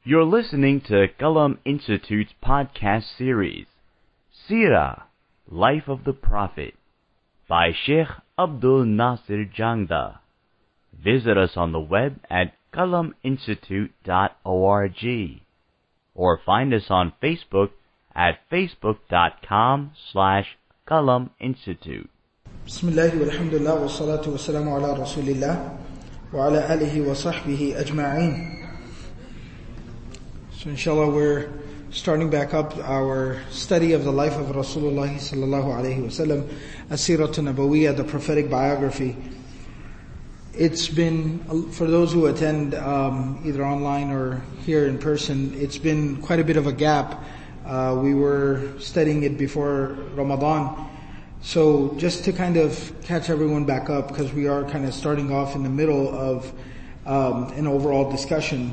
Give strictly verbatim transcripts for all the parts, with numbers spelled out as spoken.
You're listening to Qalam Institute's podcast series, Seerah, Life of the Prophet, by Sheikh Abdul Nasir Jangda. Visit us on the web at qalam institute dot org or find us on Facebook at facebook.com slash Qalam Institute. Bismillah walhamdulillah wa salatu wa salamu ala rasulillah wa ala alihi wa sahbihi ajma'een. So inshallah we're starting back up our study of the life of Rasulullah sallallahu alayhi wa sallam, As-Siratun Nabawiyya, the prophetic biography. It's been, for those who attend um, either online or here in person, it's been quite a bit of a gap. Uh, we were studying it before Ramadan. So just to kind of catch everyone back up, because we are kind of starting off in the middle of um, an overall discussion.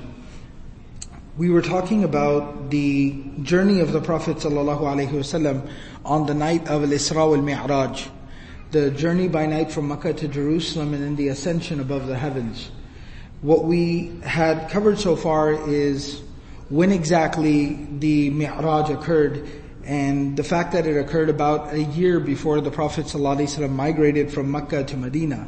We were talking about the journey of the Prophet sallallahu alaihi wasallam on the night of Al-Isra wal-Mi'raj, the journey by night from Mecca to Jerusalem and then the ascension above the heavens. What we had covered so far is when exactly the Mi'raj occurred, and the fact that it occurred about a year before the Prophet ﷺ migrated from Mecca to Medina.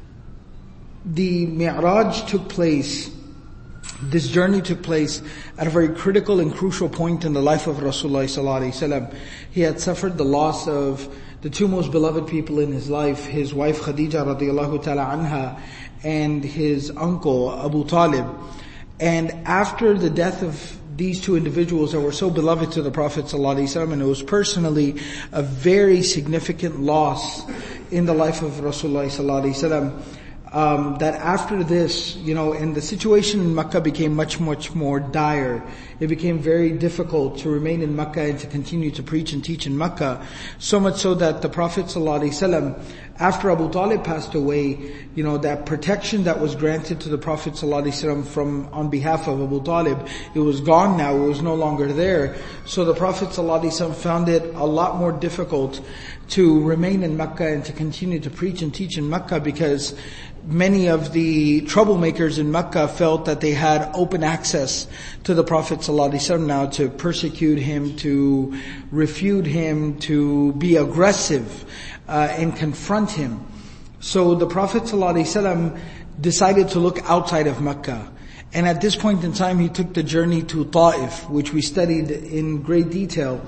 The Mi'raj took place, this journey took place at a very critical and crucial point in the life of Rasulullah ﷺ. He had suffered the loss of the two most beloved people in his life, his wife Khadija radiallahu ta'ala anha and his uncle Abu Talib. And after the death of these two individuals that were so beloved to the Prophet ﷺ, and it was personally a very significant loss in the life of Rasulullah ﷺ, um, that after this, you know, and the situation in Mecca became much, much more dire. It became very difficult to remain in Mecca and to continue to preach and teach in Mecca. So much so that the Prophet ﷺ, after Abu Talib passed away, you know, that protection that was granted to the Prophet ﷺ from, on behalf of Abu Talib, it was gone now, it was no longer there. So the Prophet ﷺ found it a lot more difficult to remain in Mecca and to continue to preach and teach in Mecca, because many of the troublemakers in Mecca felt that they had open access to the Prophet ﷺ now to persecute him, to refute him, to be aggressive uh, and confront him. So the Prophet ﷺ decided to look outside of Mecca. And at this point in time, he took the journey to Ta'if, which we studied in great detail.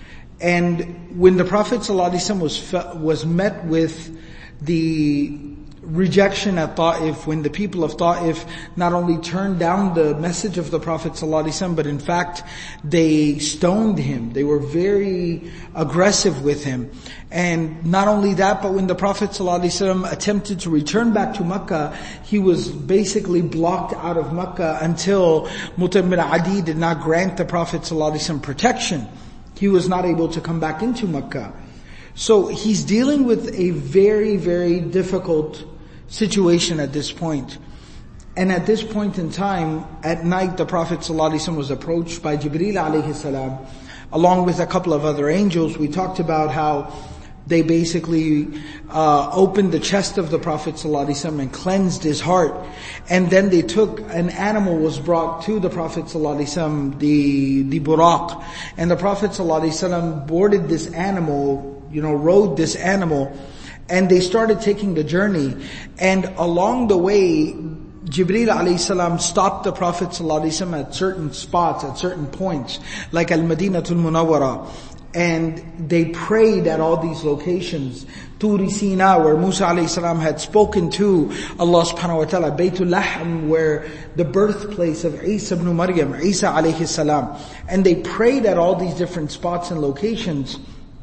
And when the Prophet ﷺ was was met with the rejection at Ta'if, when the people of Ta'if not only turned down the message of the Prophet ﷺ, but in fact they stoned him. They were very aggressive with him. And not only that, but when the Prophet ﷺ attempted to return back to Mecca, he was basically blocked out of Mecca until Mut'im bin Adi did not grant the Prophet ﷺ protection. He was not able to come back into Mecca. So he's dealing with a very, very difficult situation at this point. And at this point in time, at night, the Prophet ﷺ was approached by Jibreel alayhi salam, along with a couple of other angels. We talked about how they basically uh opened the chest of the Prophet ﷺ and cleansed his heart. And then they took, an animal was brought to the Prophet ﷺ, the, the buraq. And the Prophet ﷺ boarded this animal, you know, rode this animal, and they started taking the journey. And along the way, Jibreel alayhi salam stopped the Prophet ﷺ at certain spots, at certain points, like Al-Madinatul Munawwara. And they prayed at all these locations. Turi Sina, where Musa alayhi salam had spoken to Allah subhanahu wa ta'ala. Baytul Lahm, where the birthplace of Isa ibn Maryam, Isa alayhi salam. And they prayed at all these different spots and locations.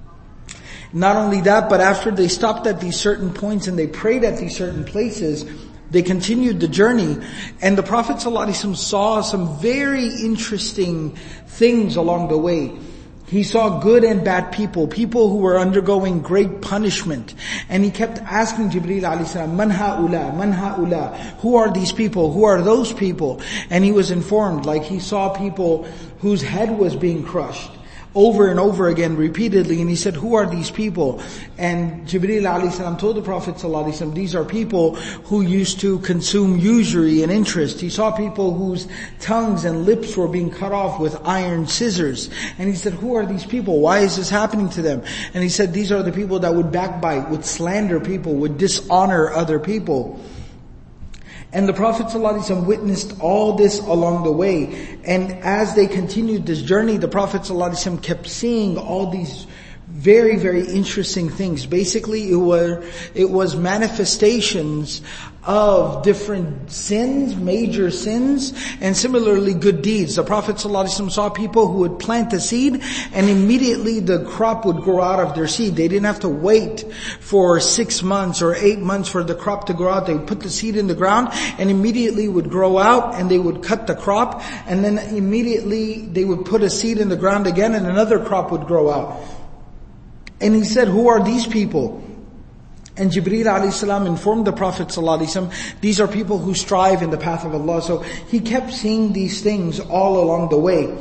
Not only that, but after they stopped at these certain points and they prayed at these certain places, they continued the journey. And the Prophet ﷺ saw some very interesting things along the way. He saw good and bad people, people who were undergoing great punishment. And he kept asking Jibreel alayhi salam, Man ha'ula, man ha'ula, who are these people, who are those people? And he was informed, like he saw people whose head was being crushed. over and over again repeatedly, and he said, who are these people? And Jibreel alayhi salam told the Prophet sallallahu alaihi wasallam, these are people who used to consume usury and interest. He saw people whose tongues and lips were being cut off with iron scissors. And he said, who are these people? Why is this happening to them? And he said, these are the people that would backbite, would slander people, would dishonor other people. And the Prophet ﷺ witnessed all this along the way. And as they continued this journey, the Prophet ﷺ kept seeing all these very, very interesting things. Basically, it were, it was manifestations of different sins, major sins, and similarly good deeds. The Prophet ﷺ saw people who would plant a seed and immediately the crop would grow out of their seed. They didn't have to wait for six months or eight months for the crop to grow out. They would put the seed in the ground and immediately would grow out, and they would cut the crop, and then immediately they would put a seed in the ground again and another crop would grow out. And he said, who are these people? And Jibreel alayhi salam informed the Prophet sallallahu alaihi wasallam, these are people who strive in the path of Allah. So he kept seeing these things all along the way.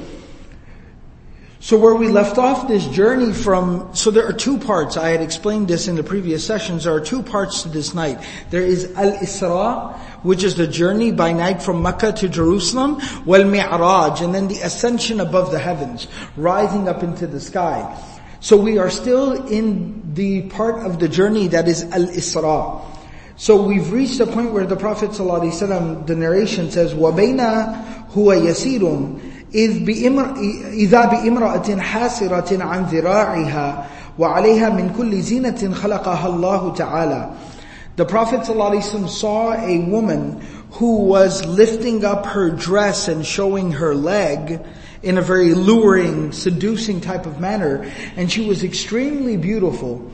So where we left off this journey from, so there are two parts. I had explained this in the previous sessions. There are two parts to this night. There is Al-Isra, which is the journey by night from Mecca to Jerusalem, wal-Mi'raj, and then the ascension above the heavens, rising up into the sky. So we are still in the part of the journey that is Al-Isra. So we've reached a point where the Prophet ﷺ, the narration says, وَبَيْنَ هُوَ يَسِيرٌ إِذْ إِذَا بِإِمْرَأَةٍ حَاسِرَةٍ عَنْ ذِرَاعِهَا وَعَلَيْهَا مِنْ كُلِّ زِينَةٍ خَلَقَهَا اللَّهُ تَعَالَى. The Prophet ﷺ saw a woman who was lifting up her dress and showing her leg in a very luring, seducing type of manner. And she was extremely beautiful.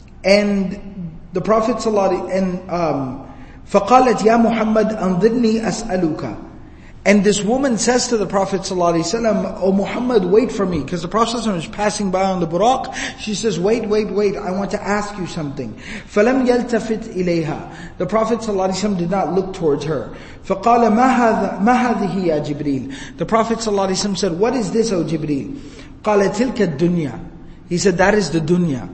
And the Prophet ﷺ, and um, فَقَالَتْ يَا مُحَمَّدْ أَنظِرْنِي أَسْأَلُكَ. And this woman says to the Prophet ﷺ, "O Muhammad, wait for me." Because the Prophet ﷺ is passing by on the buraq. She says, wait, wait, wait, I want to ask you something. فَلَمْ يَلْتَفِتْ إِلَيْهَا. The Prophet ﷺ did not look towards her. فَقَالَ مَا هَذَا مَا هَذِهِ يَا جِبْرِيلِ. The Prophet ﷺ said, what is this, O Jibreel? قَالَ تِلْكَ الدُّنْيا. He said, that is the dunya.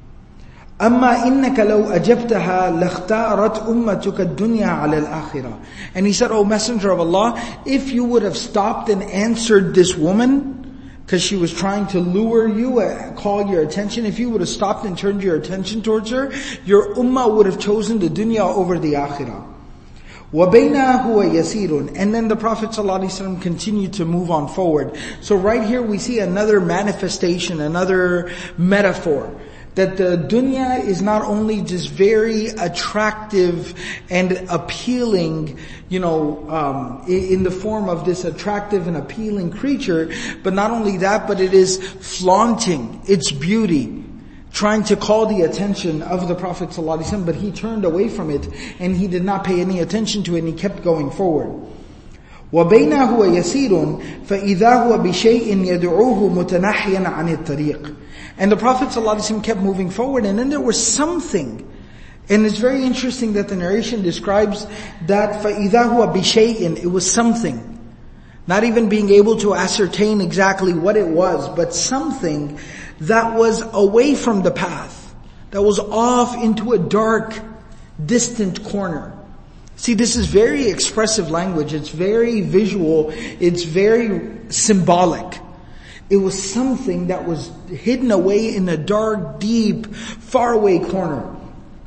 أما إنك لو أجبتها لاختارت أمتك الدنيا على الآخرة. And he said, O Messenger of Allah, if you would have stopped and answered this woman, because she was trying to lure you, call your attention, if you would have stopped and turned your attention towards her, your ummah would have chosen the dunya over the akhirah. وَبَيْنَا هُوَ يَسِيرٌ. And then the Prophet ﷺ continued to move on forward. So right here we see another manifestation, another metaphor. That the dunya is not only just very attractive and appealing, you know, um, in the form of this attractive and appealing creature, but not only that, but it is flaunting its beauty, trying to call the attention of the Prophet ﷺ, but he turned away from it and he did not pay any attention to it and he kept going forward. وَبَيْنَا هُوَ يَسِيرٌ فَإِذَا هُوَ بِشَيْءٍ يَدْعُوهُ مُتَنَحِيًا عَنِ الطَّرِيقِ. And the Prophet ﷺ kept moving forward, and then there was something. And it's very interesting that the narration describes that فَإِذَا هُوَ بِشَيْءٍ, it was something. Not even being able to ascertain exactly what it was, but something that was away from the path, that was off into a dark, distant corner. See, this is very expressive language, it's very visual, it's very symbolic. It was something that was hidden away in a dark, deep, faraway corner.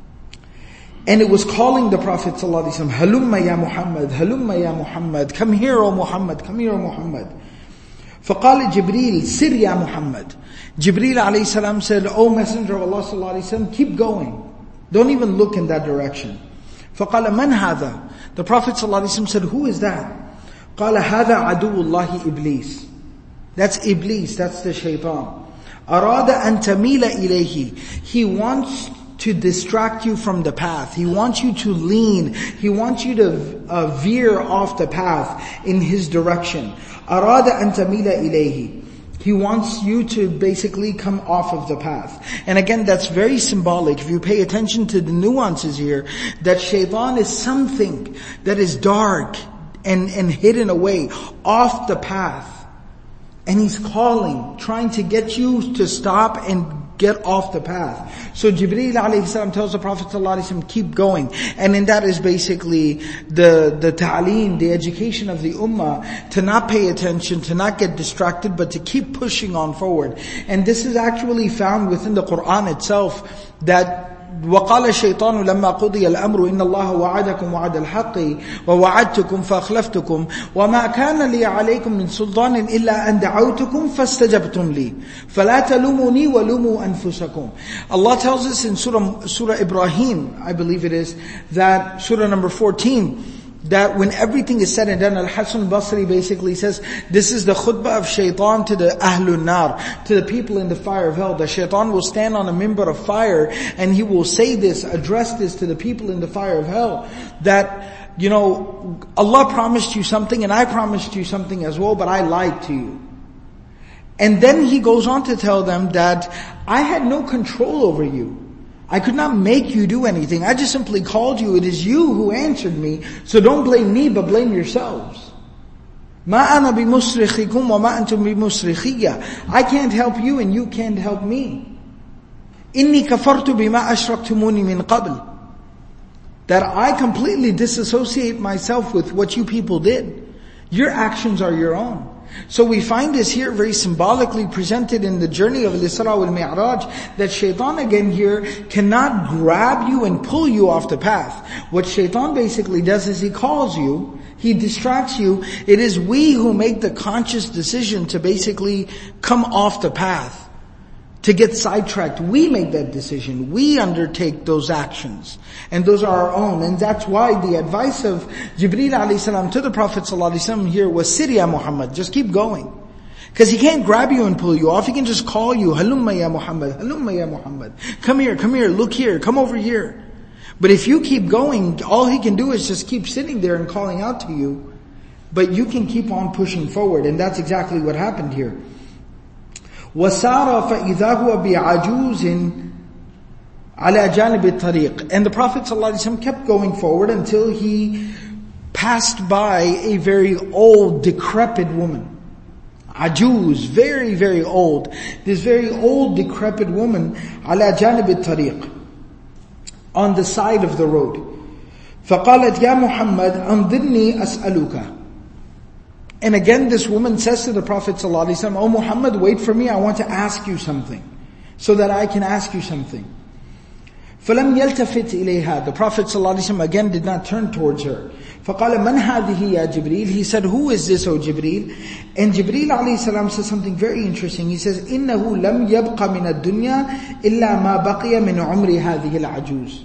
And it was calling the Prophet ﷺ, Halumma ya Muhammad, Halumma ya Muhammad, come here O Muhammad, come here O Muhammad. فقال جبريل سر يا محمد. Jibreel alayhi salam said, O Messenger of Allah sallallahu alayhi wasallam, keep going. Don't even look in that direction. فقال من هذا. The Prophet sallallahu alayhi wasallam said, who is that? قال هذا عدو الله إبليس. That's Iblis, that's the shaitan. أراد أن تميل إليه. He wants to distract you from the path. He wants you to lean. He wants you to uh, veer off the path in his direction. أراد أن تميل إليه. He wants you to basically come off of the path. And again, that's very symbolic. If you pay attention to the nuances here, that shaitan is something that is dark and, and hidden away, off the path. And He's calling, trying to get you to stop and get off the path. So Jibreel alayhi salam tells the Prophet sallallahu alaihi wasallam, keep going. And in that is basically the, the ta'aleem, the education of the ummah, to not pay attention, to not get distracted, but to keep pushing on forward. And this is actually found within the Quran itself, that وقال الشيطان لما قضي الأمر إن الله وعدكم وعد الحق ووعدتكم فأخلفتكم وما كان لي عليكم من سلطان إلا أن دعوتكم فاستجبتم لي فلا تلوموني ولوموا أنفسكم. Allah tells us in Surah, Surah Ibrahim, I believe it is, that Surah number fourteen, that when everything is said and done, Al-Hasan al-Basri basically says, this is the khutbah of shaitan to the Ahlun Nar, to the people in the fire of hell. The shaitan will stand on a mimbar of fire and he will say this, address this to the people in the fire of hell. That, you know, Allah promised you something and I promised you something as well, but I lied to you. And then he goes on to tell them that I had no control over you. I could not make you do anything. I just simply called you. It is you who answered me. So don't blame me, but blame yourselves. مَا أَنَا بِمُصْرِخِكُمْ وَمَا أَنْتُمْ بِمُصْرِخِيَّ. I can't help you and you can't help me. إِنِّي كَفَرْتُ بِمَا أَشْرَكْتُمُونِي مِنْ قَبْلِ. That I completely disassociate myself with what you people did. Your actions are your own. So we find this here very symbolically presented in the journey of Al-Isra wal-Mi'raj, that shaitan again here cannot grab you and pull you off the path. What shaitan basically does is he calls you, he distracts you. It is we who make the conscious decision to basically come off the path, to get sidetracked. We make that decision. We undertake those actions. And those are our own. And that's why the advice of Jibreel alayhi salam to the Prophet sallallahu alaihi wasallam here was, Sir ya Muhammad, just keep going. Because he can't grab you and pull you off. He can just call you, Halumma ya Muhammad, Halumma ya Muhammad. Come here, come here, look here, come over here. But if you keep going, all he can do is just keep sitting there and calling out to you. But you can keep on pushing forward. And that's exactly what happened here. وَسَارَ فَإِذَا هُوَ بِعَجُوزٍ عَلَى جَانِبِ الطَّرِيقِ. And the Prophet ﷺ kept going forward until he passed by a very old, decrepit woman. Ajuz, very, very old. This very old, decrepit woman, عَلَى جَانِبِ الطَّرِيقِ, on the side of the road. فَقَالَتْ يَا مُحَمَّدْ أَنْظِرْنِي أَسْأَلُكَ. And again this woman says to the Prophet ﷺ, "Oh Muhammad, wait for me, I want to ask you something, so that I can ask you something." فَلَمْ يَلْتَفِتْ إِلَيْهَا. The Prophet ﷺ again did not turn towards her. فَقَالَ مَنْ هَذِهِ يَا جِبْرِيلِ. He said, who is this, O Jibreel? And Jibreel alayhi salam says something very interesting. He says, إِنَّهُ لَمْ يَبْقَ مِنَ الدُّنْيَا إِلَّا مَا بَقِيَ مِنْ عُمْرِ هَذِهِ الْعَجُوزِ.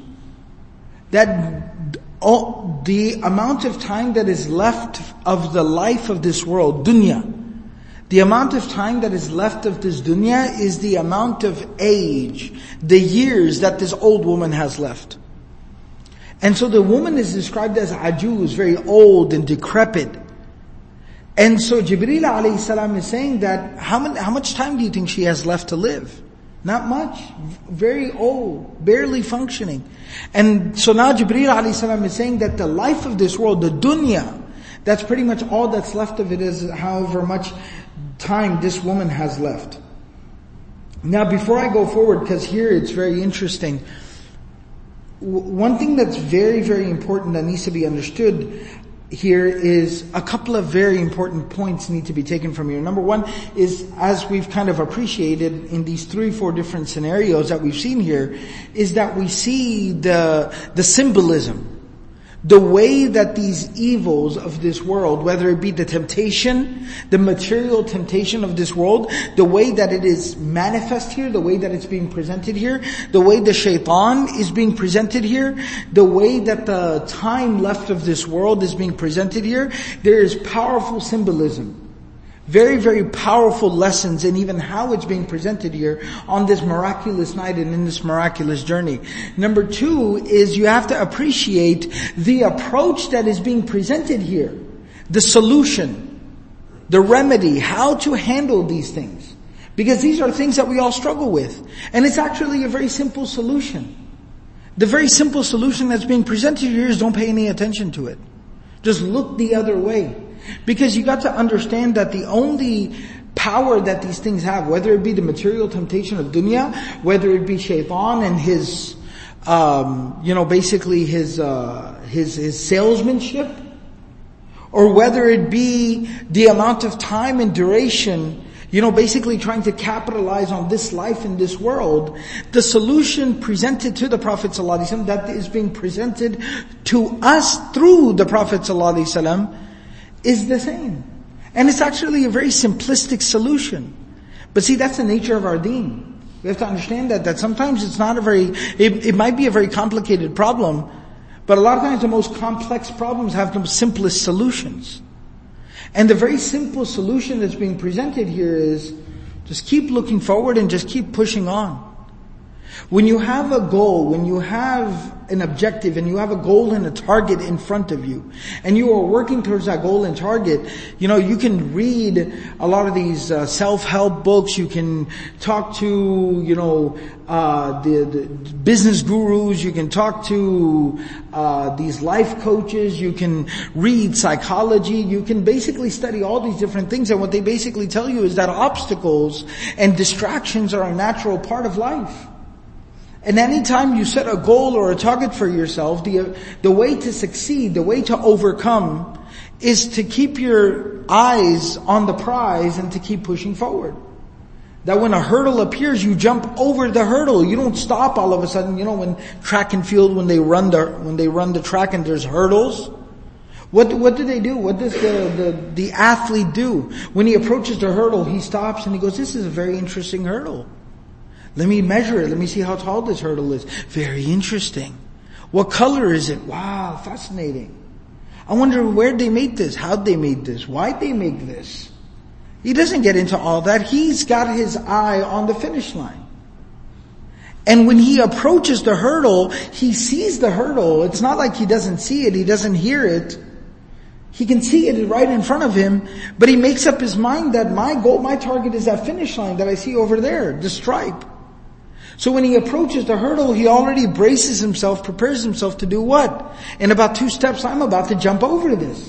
That Oh, the amount of time that is left of the life of this world, dunya, the amount of time that is left of this dunya is the amount of age, the years that this old woman has left. And so the woman is described as ajuz, very old and decrepit. And so Jibreel alayhi salam is saying that, how many, how much time do you think she has left to live? Not much. Very old. Barely functioning. And so now Jibreel alayhi salam is saying that the life of this world, the dunya, that's pretty much all that's left of it, is however much time this woman has left. Now before I go forward, because here it's very interesting, one thing that's very, very important that needs to be understood here is a couple of very important points need to be taken from here. Number one is, as we've kind of appreciated in these three, four different scenarios that we've seen here, is that we see the, the symbolism. The way that these evils of this world, whether it be the temptation, the material temptation of this world, the way that it is manifest here, the way that it's being presented here, the way the shaitan is being presented here, the way that the time left of this world is being presented here, there is powerful symbolism. Very, very powerful lessons in even how it's being presented here on this miraculous night and in this miraculous journey. Number two is you have to appreciate the approach that is being presented here. The solution, the remedy, how to handle these things. Because these are things that we all struggle with. And it's actually a very simple solution. The very simple solution that's being presented here is don't pay any attention to it. Just look the other way. Because you got to understand that the only power that these things have, whether it be the material temptation of dunya, whether it be shaitan and his, um, you know, basically his, uh, his, his salesmanship, or whether it be the amount of time and duration, you know, basically trying to capitalize on this life in this world. The solution presented to the Prophet ﷺ, that is being presented to us through the Prophet ﷺ, is the same. And it's actually a very simplistic solution. But see, that's the nature of our deen. We have to understand that, that sometimes it's not a very, it, it might be a very complicated problem, but a lot of times the most complex problems have the simplest solutions. And the very simple solution that's being presented here is, just keep looking forward and just keep pushing on. When you have a goal, when you have an objective and you have a goal and a target in front of you, and you are working towards that goal and target, you know, you can read a lot of these uh, self-help books, you can talk to, you know, uh, the, the business gurus, you can talk to uh, these life coaches, you can read psychology, you can basically study all these different things, and what they basically tell you is that obstacles and distractions are a natural part of life. And anytime you set a goal or a target for yourself, the, the way to succeed, the way to overcome, is to keep your eyes on the prize and to keep pushing forward. That when a hurdle appears, you jump over the hurdle. You don't stop all of a sudden. You know, when track and field, when they run the, when they run the track and there's hurdles, what, what do they do? What does the, the, the athlete do? When he approaches the hurdle, he stops and he goes, this is a very interesting hurdle. Let me measure it. Let me see how tall this hurdle is. Very interesting. What color is it? Wow, fascinating. I wonder where they made this, how they made this, why they make this. He doesn't get into all that. He's got his eye on the finish line. And when he approaches the hurdle, he sees the hurdle. It's not like he doesn't see it, he doesn't hear it. He can see it right in front of him, but he makes up his mind that my goal, my target is that finish line that I see over there, the stripe. So when he approaches the hurdle, he already braces himself, prepares himself to do what? In about two steps, I'm about to jump over this.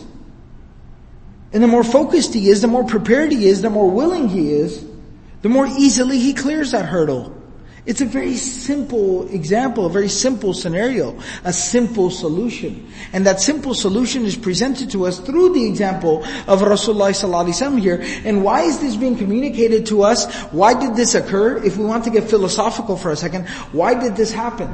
And the more focused he is, the more prepared he is, the more willing he is, the more easily he clears that hurdle. It's a very simple example, a very simple scenario, a simple solution. And that simple solution is presented to us through the example of Rasulullah sallallahu alaihi wasallam here. And why is this being communicated to us? Why did this occur? If we want to get philosophical for a second, why did this happen?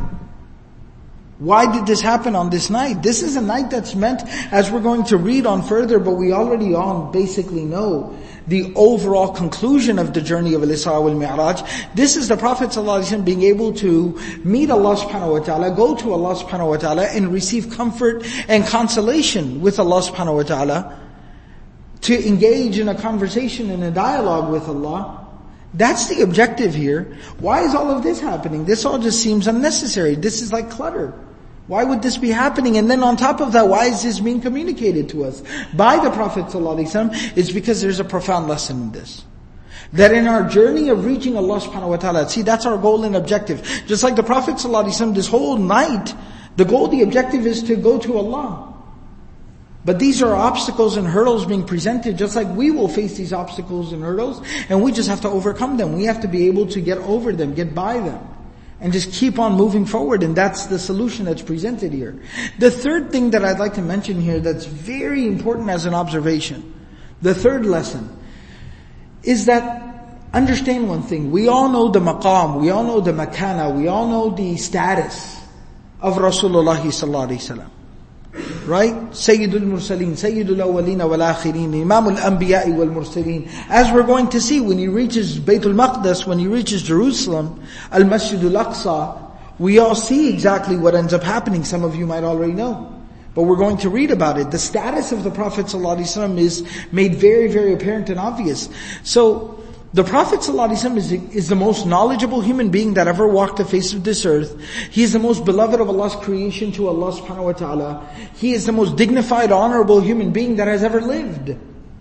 Why did this happen on this night? This is a night that's meant, as we're going to read on further, but we already all basically know the overall conclusion of the journey of Al-Isra wal-Mi'raj. This is the Prophet ﷺ being able to meet Allah subhanahu wa ta'ala, go to Allah subhanahu wa ta'ala and receive comfort and consolation with Allah subhanahu wa ta'ala, to engage in a conversation and a dialogue with Allah. That's the objective here. Why is all of this happening? This all just seems unnecessary. This is like clutter. Why would this be happening? And then on top of that, why is this being communicated to us by the Prophet ﷺ? It's because there's a profound lesson in this. That in our journey of reaching Allah subhanahu wa ta'ala, see, that's our goal and objective. Just like the Prophet ﷺ, this whole night, the goal, the objective is to go to Allah. But these are obstacles and hurdles being presented, just like we will face these obstacles and hurdles, and we just have to overcome them. We have to be able to get over them, get by them, and just keep on moving forward, and that's the solution that's presented here. The third thing that I'd like to mention here that's very important as an observation, the third lesson, is that understand one thing. We all know the maqam, we all know the makana, we all know the status of Rasulullah sallallahu alaihi wasallam. Right? Sayyidul Mursaleen, Sayyidul Awwalina wal Akhirin, Imamul Anbiya'i wal Mursaleen. As we're going to see, when he reaches Baytul Maqdis, when he reaches Jerusalem, Al-Masjidul Aqsa, we all see exactly what ends up happening. Some of you might already know, but we're going to read about it. The status of the Prophet ﷺ is made very, very apparent and obvious. So, the Prophet ﷺ is, is the most knowledgeable human being that ever walked the face of this earth. He is the most beloved of Allah's creation to Allah subhanahu wa ta'ala. He is the most dignified, honorable human being that has ever lived.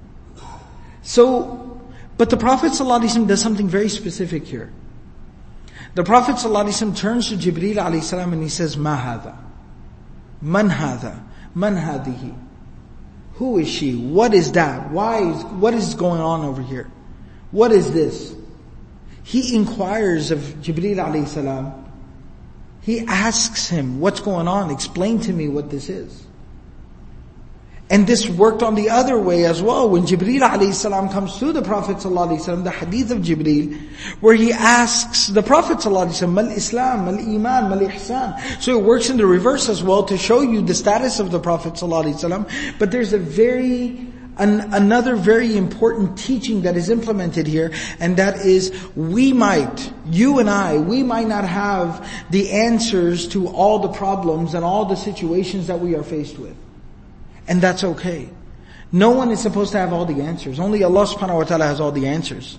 So, but the Prophet ﷺ does something very specific here. The Prophet ﷺ turns to Jibreel alayhi salam and he says, Ma hadha? Man hadha? Man hadihi? Who is she? What is that? Why is, what is going on over here? What is this? He inquires of Jibreel alayhi salam. He asks him, what's going on? Explain to me what this is. And this worked on the other way as well. When Jibreel alayhi salam comes to the Prophet sallallahu alayhi wasallam, the hadith of Jibreel, where he asks the Prophet sallallahu alayhi wasallam, Mal Islam, Mal Iman, Mal Ihsan. So it works in the reverse as well to show you the status of the Prophet sallallahu alayhi wasallam. But there's a very, an, another very important teaching that is implemented here, and that is we might, you and I, we might not have the answers to all the problems and all the situations that we are faced with. And that's okay. No one is supposed to have all the answers. Only Allah subhanahu wa ta'ala has all the answers.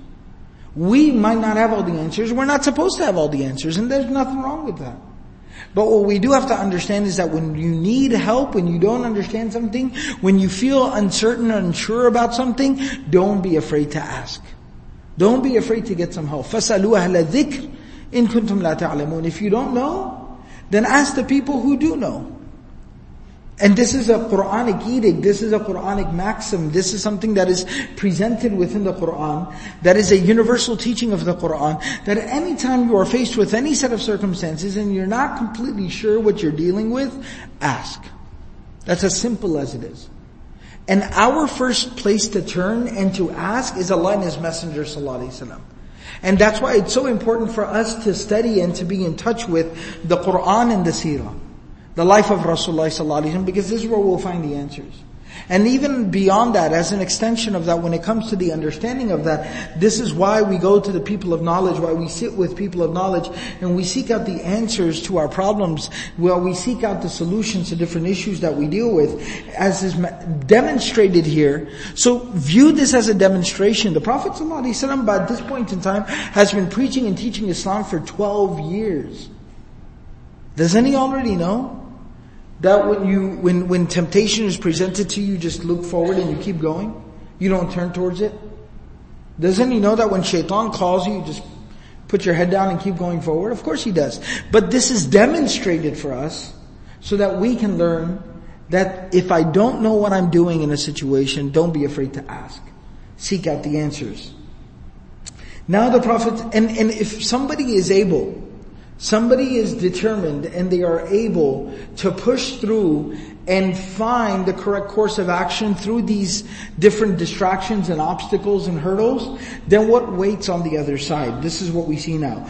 We might not have all the answers. We're not supposed to have all the answers, and there's nothing wrong with that. But what we do have to understand is that when you need help, when you don't understand something, when you feel uncertain or unsure about something, don't be afraid to ask. Don't be afraid to get some help. فَاسْأَلُوا أَهْلَ الذِّكْرِ إِن كُنتُمْ لَا تَعْلَمُونَ. If you don't know, then ask the people who do know. And this is a Quranic edict, this is a Quranic maxim, this is something that is presented within the Quran, that is a universal teaching of the Quran, that any time you are faced with any set of circumstances and you're not completely sure what you're dealing with, ask. That's as simple as it is. And our first place to turn and to ask is Allah and His Messenger sallallahu alaihi wasallam. And that's why it's so important for us to study and to be in touch with the Quran and the Seerah. The life of Rasulullah sallallahu alaihi wasallam, because this is where we'll find the answers. And even beyond that, as an extension of that, when it comes to the understanding of that, this is why we go to the people of knowledge, why we sit with people of knowledge, and we seek out the answers to our problems, where we seek out the solutions to different issues that we deal with, as is demonstrated here. So view this as a demonstration. The Prophet sallallahu alaihi wasallam, by this point in time, has been preaching and teaching Islam for twelve years. Doesn't he already know that when you, when, when temptation is presented to you, just look forward and you keep going? You don't turn towards it? Doesn't he know that when shaitan calls you, you just put your head down and keep going forward? Of course he does. But this is demonstrated for us so that we can learn that if I don't know what I'm doing in a situation, don't be afraid to ask. Seek out the answers. Now the Prophet, and, and if somebody is able, somebody is determined and they are able to push through and find the correct course of action through these different distractions and obstacles and hurdles, then what waits on the other side? This is what we see now.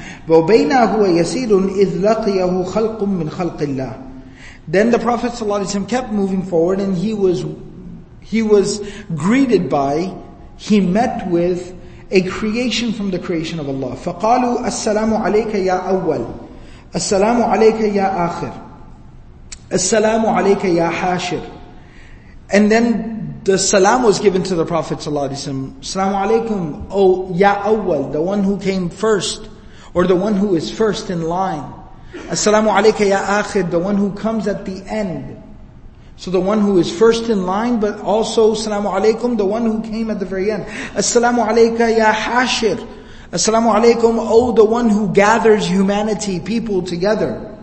Then the Prophet ﷺ kept moving forward, and he was, he was greeted by, he met with a creation from the creation of Allah. فَقَالُوا السَّلَامُ عَلَيْكَ يَا أَوَّلِ السَّلَامُ عَلَيْكَ يَا آخِرِ السَّلَامُ عَلَيْكَ يَا حَاشِرِ. And then the salam was given to the Prophet ﷺ. Assalamu alaikum, O Ya Awwal, the one who came first, or the one who is first in line. Assalamu alayka ya akhir, the one who comes at the end. So the one who is first in line, but also Assalamu alaikum, the one who came at the very end. Assalamu alayka ya hashir. Assalamu alaikum, O the one who gathers humanity, people together.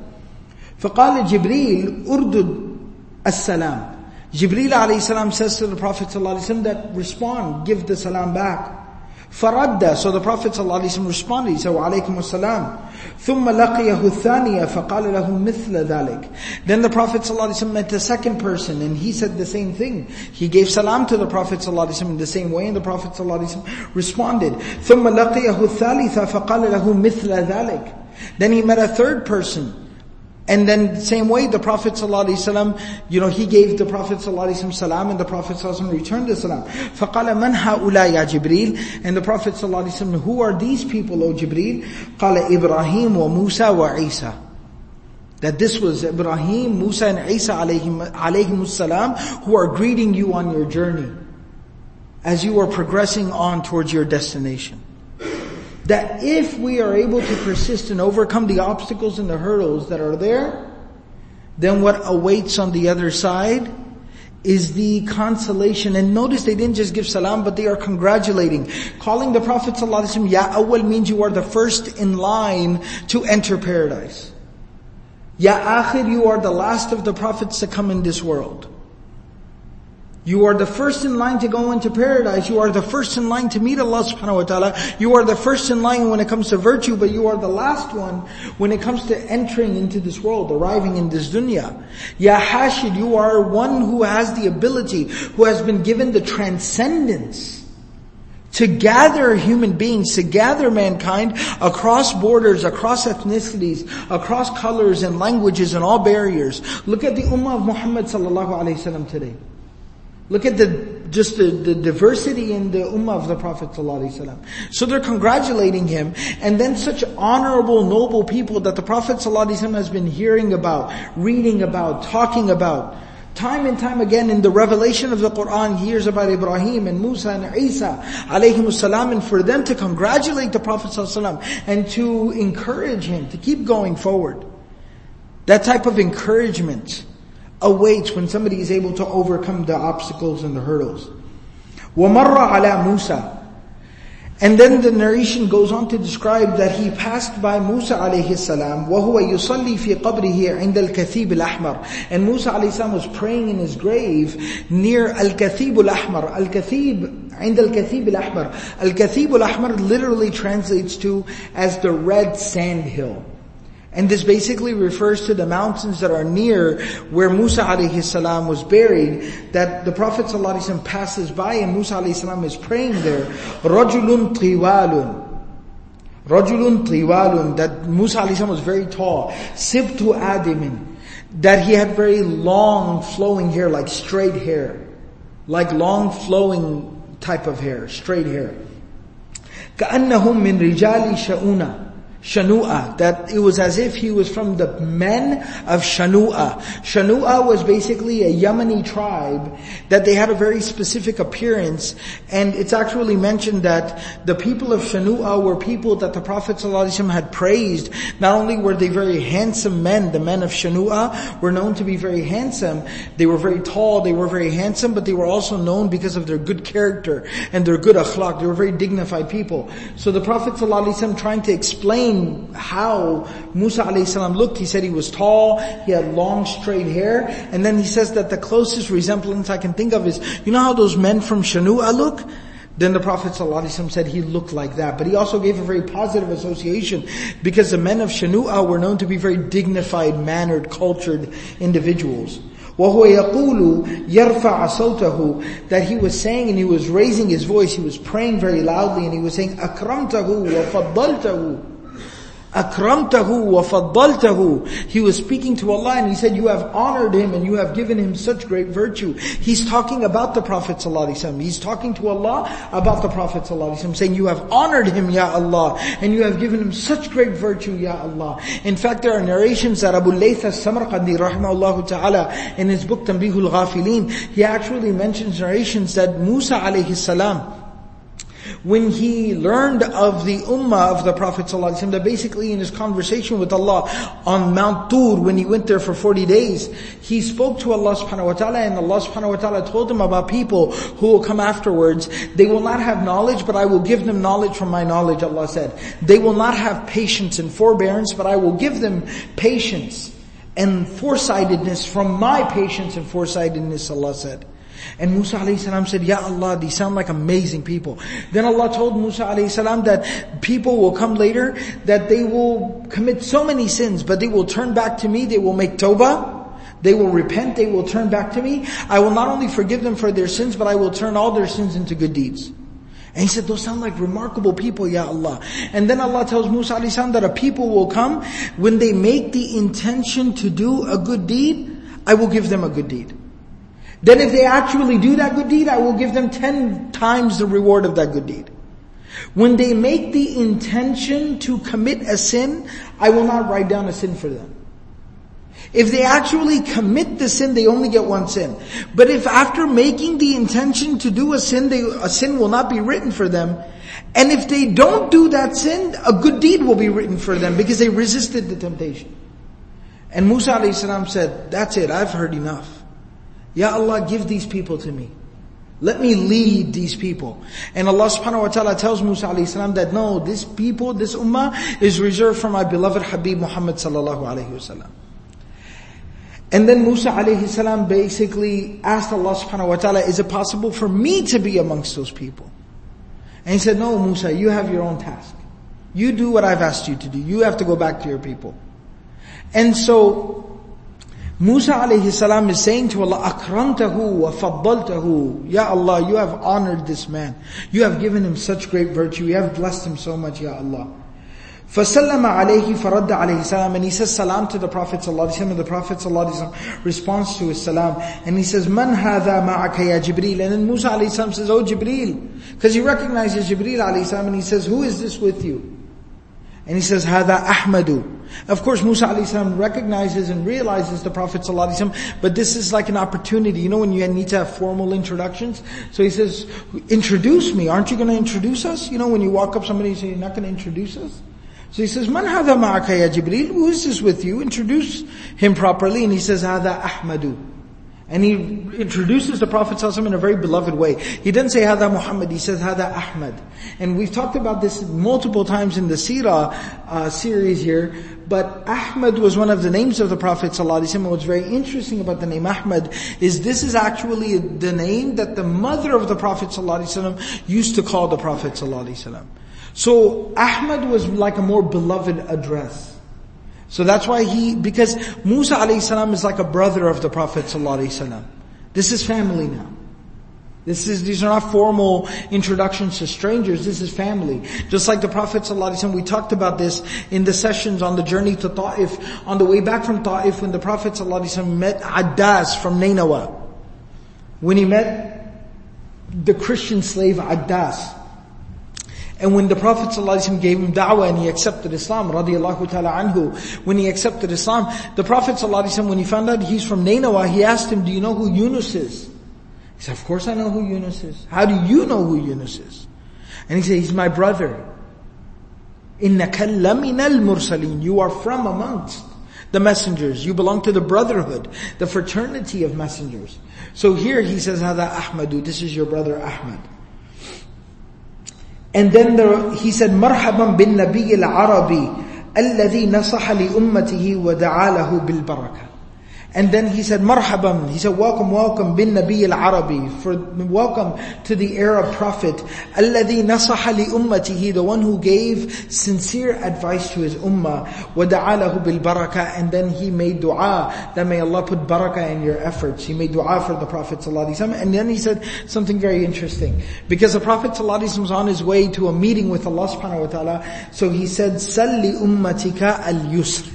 فقال جبريل أردد السلام. Jibreel alayhi salam says to the Prophet sallallahu alaihi wasallam that respond, give the salam back. فَرَدَّ. So the Prophet ﷺ responded, he said, وَعَلَيْكُمُ السَّلَامُ ثُمَّ لَقِيَهُ الثَّانِيَةَ فَقَالَ لَهُ مِثْلَ ذَلِكَ. Then the Prophet ﷺ met the second person, and he said the same thing. He gave salam to the Prophet ﷺ in the same way, and the Prophet ﷺ responded. ثُمَّ لَقِيَهُ الثَّالِثَ فَقَالَ لَهُ مِثْلَ ذَلِكَ. Then he met a third person. And then the same way the Prophet ﷺ, you know, he gave the Prophet ﷺ salam, and the Prophet ﷺ returned the salam. فَقَالَ مَنْ هَؤُلَاءِ يَا جِبْرِيلِ. And the Prophet ﷺ, who are these people, O Jibreel? قَالَ إِبْرَاهِيمُ وَمُوسَى وَعِيسَى. That this was Ibrahim, Musa and Isa alayhim, alayhim salam, who are greeting you on your journey, as you are progressing on towards your destination. That if we are able to persist and overcome the obstacles and the hurdles that are there, then what awaits on the other side is the consolation. And notice they didn't just give salam, but they are congratulating. Calling the Prophet ﷺ Ya Awwal means you are the first in line to enter paradise. Ya Akhir, you are the last of the prophets to come in this world. You are the first in line to go into paradise. You are the first in line to meet Allah subhanahu wa ta'ala. You are the first in line when it comes to virtue, but you are the last one when it comes to entering into this world, arriving in this dunya. Ya Hashid, you are one who has the ability, who has been given the transcendence to gather human beings, to gather mankind across borders, across ethnicities, across colors and languages and all barriers. Look at the ummah of Muhammad sallallahu alayhi wasallam today. Look at the just the, the diversity in the ummah of the Prophet ﷺ. So they're congratulating him, and then such honorable, noble people that the Prophet ﷺ has been hearing about, reading about, talking about. Time and time again in the revelation of the Quran, he hears about Ibrahim and Musa and Isa alayhimus salam, and for them to congratulate the Prophet ﷺ and to encourage him to keep going forward. That type of encouragement awaits when somebody is able to overcome the obstacles and the hurdles. وَمَرَّ عَلَى Musa. And then the narration goes on to describe that he passed by Musa alayhi salam, وَهُوَ يُصَلِّي فِي قَبْرِهِ عِنْدَ الْكَثِيبِ الْأَحْمَرِ. And Musa alayhi salam was praying in his grave near Al-Kathib al-Ahmar. Al-Kathib, عند الكثيب الأحمر. Al-Kathib al-Ahmar literally translates to as the red sand hill. And this basically refers to the mountains that are near where Musa alayhi salam was buried, that the Prophet sallallahu alaihi wasallam passes by and Musa alayhi salam is praying there. رَجُلٌ طِوَالٌ رَجُلٌ طِوَالٌ. That Musa alayhi salam was very tall. سِبْتُ آدِمٍ. That he had very long flowing hair, like straight hair. Like long flowing type of hair, straight hair. كَأَنَّهُمْ مِنْ رِجَالِ شَؤُونَ. Shanu'a, that it was as if he was from the men of Shanu'a. Shanu'a was basically a Yemeni tribe that they had a very specific appearance, and it's actually mentioned that the people of Shanu'a were people that the Prophet ﷺ had praised. Not only were they very handsome men, the men of Shanu'a were known to be very handsome, they were very tall, they were very handsome, but they were also known because of their good character and their good akhlaq. They were very dignified people. So the Prophet ﷺ, trying to explain how Musa alayhi salam looked, he said he was tall, he had long straight hair, and then he says that the closest resemblance I can think of is, you know how those men from Shanu'a look? Then the Prophet ﷺ said he looked like that. But he also gave a very positive association, because the men of Shanu'a were known to be very dignified, mannered, cultured individuals. وَهُوَ يَقُولُ يَرْفَعَ صَوْتَهُ. That he was saying and he was raising his voice, he was praying very loudly, and he was saying, أَكْرَمْتَهُ وَفَضَّلْتَهُ. Akramtahu wa faddaltahu. He was speaking to Allah and he said, you have honored him and you have given him such great virtue. He's talking about the Prophet ﷺ. He's talking to Allah about the Prophet ﷺ, saying, you have honored him, Ya Allah, and you have given him such great virtue, Ya Allah. In fact, there are narrations that Abu Layth as-Samarqandi rahimahullah ta'ala, in his book Tanbihul Ghafilin, he actually mentions narrations that Musa alayhi salam, when he learned of the ummah of the Prophet ﷺ, that basically in his conversation with Allah on Mount Tur, when he went there for forty days, he spoke to Allah subhanahu wa ta'ala, and Allah subhanahu wa ta'ala told him about people who will come afterwards. They will not have knowledge, but I will give them knowledge from my knowledge, Allah said. They will not have patience and forbearance, but I will give them patience and foresightedness from my patience and foresightedness, Allah said. And Musa alayhi salam said, Ya Allah, these sound like amazing people. Then Allah told Musa alayhi salam that people will come later, that they will commit so many sins, but they will turn back to me, they will make tawbah, they will repent, they will turn back to me. I will not only forgive them for their sins, but I will turn all their sins into good deeds. And he said, those sound like remarkable people, Ya Allah. And then Allah tells Musa alayhi salam that a people will come, when they make the intention to do a good deed, I will give them a good deed. Then if they actually do that good deed, I will give them ten times the reward of that good deed. When they make the intention to commit a sin, I will not write down a sin for them. If they actually commit the sin, they only get one sin. But if after making the intention to do a sin, they, a sin will not be written for them, and if they don't do that sin, a good deed will be written for them because they resisted the temptation. And Musa alayhi salam said, that's it, I've heard enough. Ya Allah, give these people to me. Let me lead these people. And Allah subhanahu wa ta'ala tells Musa alayhi salam that no, this people, this ummah is reserved for my beloved Habib Muhammad sallallahu alayhi wa sallam. And then Musa alayhi salam basically asked Allah subhanahu wa ta'ala, is it possible for me to be amongst those people? And he said, no Musa, you have your own task. You do what I've asked you to do. You have to go back to your people. And so, Musa alayhi salam is saying to Allah, Akramtahu wa faddaltahu. Ya Allah, you have honored this man. You have given him such great virtue. You have blessed him so much, Ya Allah. فَسَلَّمَ عَلَيْهِ فَرَدَّ عَلَيْهِ salam. And he says salam to the Prophet sallallahu alaihi wasallam. And the Prophet sallallahu alaihi wasallam responds to his salam. And he says, مَنْ هَذَا مَعَكَ يَا Jibreel. And then Musa alayhi salam says, oh Jibreel. Because he recognizes Jibreel alayhi salam. And he says, who is this with you? And he says, هَذَا أَحْمَدُ. Of course, Musa alayhi salam recognizes and realizes the Prophet sallallahu alaihi wasallam, but this is like an opportunity. You know when you need to have formal introductions? So he says, introduce me. Aren't you going to introduce us? You know when you walk up somebody and say, you're not going to introduce us? So he says, Man hadha ma'aka ya Jibreel? Who is this with you? Introduce him properly. And he says, Hadha Ahmadu. And he introduces the Prophet ﷺ in a very beloved way. He doesn't say Hadha Muhammad, he says Hadha Ahmad. And we've talked about this multiple times in the Seerah uh, series here. But Ahmad was one of the names of the Prophet ﷺ. What's very interesting about the name Ahmad is this is actually the name that the mother of the Prophet ﷺ used to call the Prophet ﷺ. So Ahmad was like a more beloved address. So that's why he, because Musa alayhi salam is like a brother of the Prophet sallallahu alaihi wasallam. This is family now. This is, these are not formal introductions to strangers, this is family. Just like the Prophet sallallahu alaihi wasallam, we talked about this in the sessions on the journey to Ta'if. On the way back from Ta'if, when the Prophet sallallahu alaihi wasallam met Addas from Nainawa. When he met the Christian slave Addas. And when the Prophet ﷺ gave him da'wah and he accepted Islam, radiyallahu ta'ala anhu, when he accepted Islam, the Prophet ﷺ, when he found out he's from Nainawa, he asked him, do you know who Yunus is? He said, of course I know who Yunus is. How do you know who Yunus is? And he said, he's my brother. إِنَّكَ لَمِنَ الْمُرْسَلِينَ. You are from amongst the messengers. You belong to the brotherhood, the fraternity of messengers. So here he says, هَذَا أَحْمَدُ. This is your brother Ahmad. And then there, he said, مرحبا بالنبي العربي الذي نصح لأمته ودعا له بالبركة. And then he said, marhaban, he said, welcome, welcome, bin Nabi al-Arabi, for welcome to the Arab Prophet, alladhi nasaha li ummatihi, the one who gave sincere advice to his ummah, wa da'alahu bil barakah, and then he made dua, that may Allah put barakah in your efforts. He made dua for the Prophet sallallahu alaihi wasallam, and then he said something very interesting, because the Prophet sallallahu alaihi wasallam was on his way to a meeting with Allah subhanahu wa ta'ala, so he said, salli ummatika al-yusr.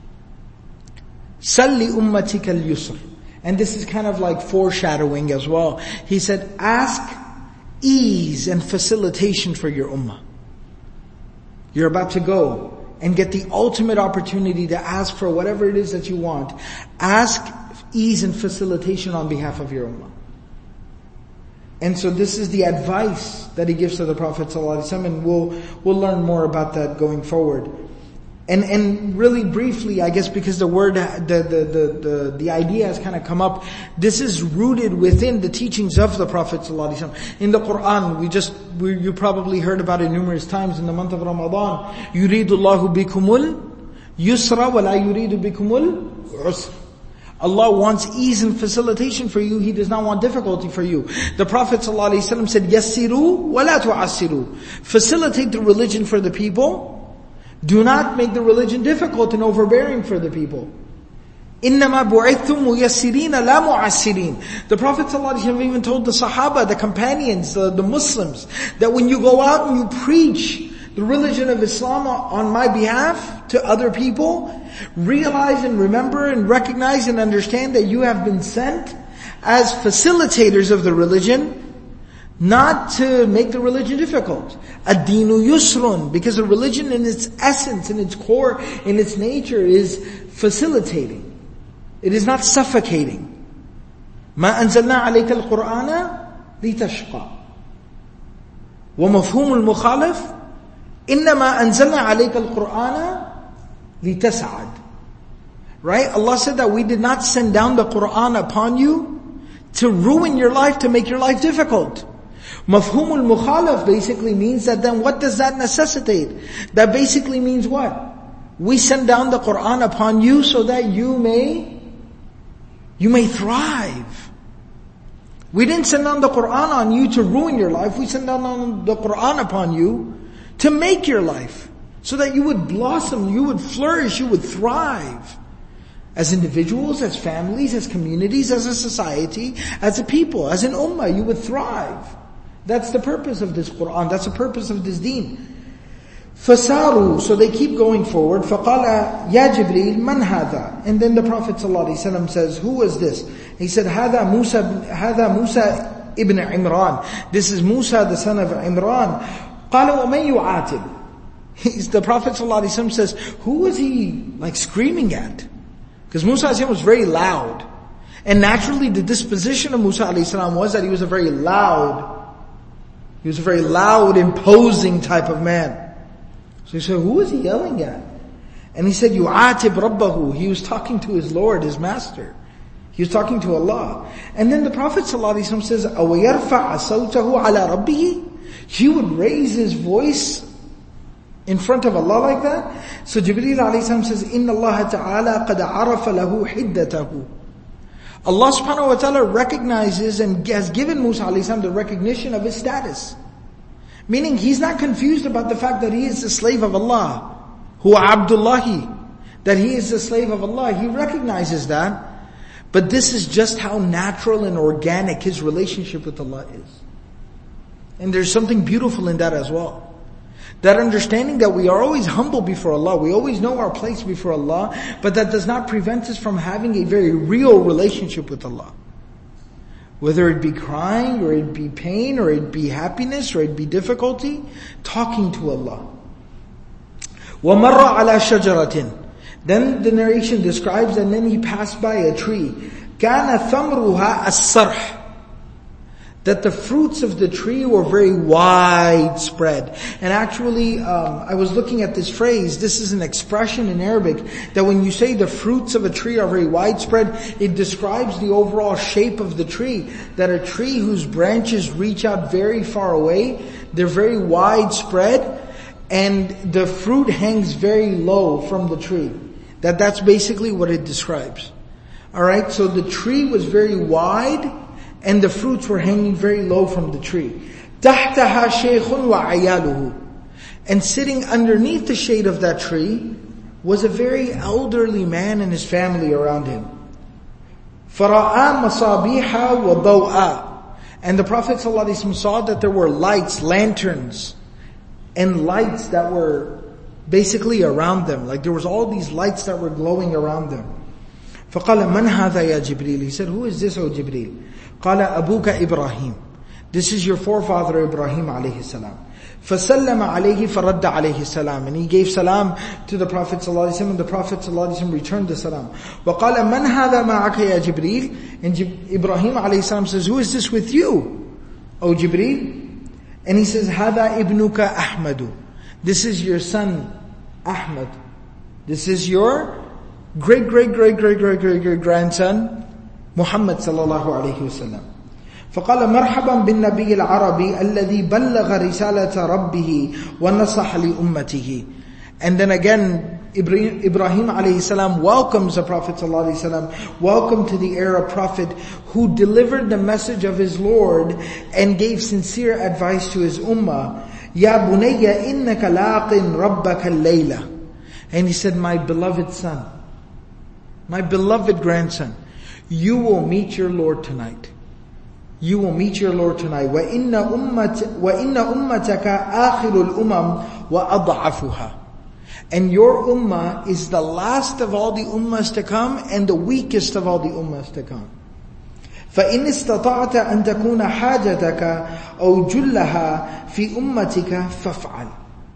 Salli ummatika al-yusr. And this is kind of like foreshadowing as well. He said, ask ease and facilitation for your ummah. You're about to go and get the ultimate opportunity to ask for whatever it is that you want. Ask ease and facilitation on behalf of your ummah. And so this is the advice that he gives to the Prophet ﷺ, and we'll, we'll learn more about that going forward. And and really briefly, I guess because the word, the the the the, the idea has kind of come up, this is rooted within the teachings of the Prophet ﷺ. In the Quran, we just, we, you probably heard about it numerous times in the month of Ramadan. يُرِيدُ اللَّهُ بِكُمُ الْيُسْرَ وَلَا يُرِيدُ بِكُمُ الْعُسْرَ. Allah wants ease and facilitation for you. He does not want difficulty for you. The Prophet ﷺ said, يَسِّرُوا وَلَا تُعَسِّرُوا. Facilitate the religion for the people. Do not make the religion difficult and overbearing for the people. إِنَّمَا بُعِثْتُمْ مُيَسِّرِينَ لَا مُعَسِّرِينَ. The Prophet ﷺ even told the Sahaba, the companions, the, the Muslims, that when you go out and you preach the religion of Islam on my behalf to other people, realize and remember and recognize and understand that you have been sent as facilitators of the religion, not to make the religion difficult. Ad-deenu yusrun, because the religion in its essence, in its core, in its nature is facilitating. It is not suffocating. Ma anzalna alayka al-Qur'ana litashqa. Wa mafhum al-mukhalif, innama anzalna alayka al-Qur'ana litas'ad. Right? Allah said that we did not send down the Qur'an upon you to ruin your life, to make your life difficult. Mafhumul mukhalaf basically means that then what does that necessitate? That basically means what? We send down the Qur'an upon you so that you may you may thrive. We didn't send down the Qur'an on you to ruin your life. We sent down the Qur'an upon you to make your life, so that you would blossom, you would flourish, you would thrive. As individuals, as families, as communities, as a society, as a people, as an ummah, you would thrive. That's the purpose of this Qur'an, that's the purpose of this deen. فَسَارُوا, so they keep going forward. فَقَالَ يَا جِبْرِيلْ مَنْ هَذَا? And then the Prophet ﷺ says, who is this? He said, هَذَا مُوسَى هَذَا مُوسَى ibn Imran. This is Musa, the son of Imran. قَالَ وَمَنْ يُعَاتِبْ? He's, the Prophet ﷺ says, who was he like screaming at? Because Musa ﷺ was very loud. And naturally the disposition of Musa ﷺ was that he was a very loud, he was a very loud, imposing type of man. So he said, who was he yelling at? And he said, يُعَاتِبْ رَبَّهُ. He was talking to his Lord, his Master. He was talking to Allah. And then the Prophet ﷺ says, أَوَيَرْفَعَ صَوْتَهُ عَلَى رَبِّهِ? He would raise his voice in front of Allah like that? So Jibreel alayhi says, إِنَّ اللَّهَ تَعَالَى قَدْ عَرَفَ لَهُ حِدَّتَهُ. Allah subhanahu wa ta'ala recognizes and has given Musa alayhi the recognition of his status. Meaning he's not confused about the fact that he is the slave of Allah. Huwa Abdullahi. That he is the slave of Allah. He recognizes that. But this is just how natural and organic his relationship with Allah is. And there's something beautiful in that as well. That understanding that we are always humble before Allah, we always know our place before Allah, but that does not prevent us from having a very real relationship with Allah. Whether it be crying, or it be pain, or it be happiness, or it be difficulty, talking to Allah. وَمَرَّ عَلَى شَجَرَةٍ. Then the narration describes, and then he passed by a tree. كَانَ ثَمْرُهَا السَّرْحِ. That the fruits of the tree were very widespread. And actually, um, I was looking at this phrase, this is an expression in Arabic, that when you say the fruits of a tree are very widespread, it describes the overall shape of the tree. That a tree whose branches reach out very far away, they're very widespread, and the fruit hangs very low from the tree. That that's basically what it describes. Alright, so the tree was very wide, and the fruits were hanging very low from the tree. تَحْتَهَا شَيْخٌ وَعَيَالُهُ. And sitting underneath the shade of that tree was a very elderly man and his family around him. فَرَآ مَصَابِيحَ وَضَوْءًا. And the Prophet ﷺ saw that there were lights, lanterns, and lights that were basically around them. Like there was all these lights that were glowing around them. فَقَالَ مَنْ هَذَا يَا جِبْرِيلِ. He said, who is this, O Jibreel? قال أبوك إبراهيم. This is your forefather Ibrahim alayhi salam. فَسَلَّمَ عَلَيْهِ فَرَدَّ عَلَيْهِ السَّلَامِ. And he gave salam to the Prophet ﷺ, and the Prophet ﷺ returned the salam. وَقَالَ مَنْ هَذَا مَعَكَ يَا جِبْرِيلِ. And Ibrahim alayhi salam says, who is this with you, O Jibreel? And he says, هَذَا إِبْنُكَ أَحْمَدُ. This is your son Ahmad. This is your great great great great great great great grandson Muhammad sallallahu alayhi wasallam. فقال مرحبا بالنبي العربي الذي بلغ رسالة ربه ونصح لأمته. And then again, Ibrahim, Ibrahim alayhi salam welcomes the Prophet sallallahu alayhi wasallam. Welcome to the era Prophet who delivered the message of his Lord and gave sincere advice to his ummah. يا بني إنك لاق ربك الليلة. And he said, my beloved son, my beloved grandson, you will meet your Lord tonight. You will meet your Lord tonight. وَإِنَّ أُمَّتَ وَإِنَّ أُمَّتَكَ آخِرُ الْأُمَمْ وَأَضْعَفُهَا. And your ummah is the last of all the ummahs to come and the weakest of all the ummahs to come. فَإِنِ اسْتَطَعْتَ أَن تَكُونَ حَاجَتَكَ أَوْ جُلَّهَا فِي أُمَّتِكَ فَافْعَلْ.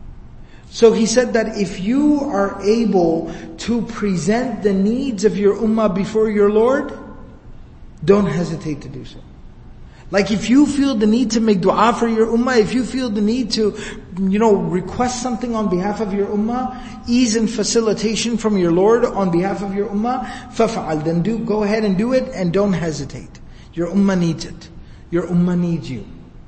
So he said that if you are able to present the needs of your ummah before your Lord, don't hesitate to do so. Like if you feel the need to make dua for your ummah, if you feel the need to, you know, request something on behalf of your ummah, ease and facilitation from your Lord on behalf of your ummah, فَفَعَلْ. Then do, go ahead and do it and don't hesitate. Your ummah needs it. Your ummah needs you.